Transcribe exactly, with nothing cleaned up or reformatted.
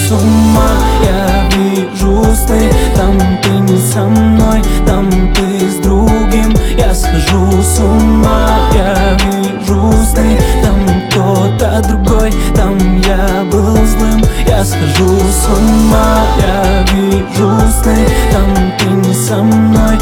с ума. Я вижу сны, там ты не со мной, там ты с другим. Я схожу с ума. Я вижу сны, там кто-то другой, там я был злым. Я схожу с ума. Я вижу сны, там ты не со мной,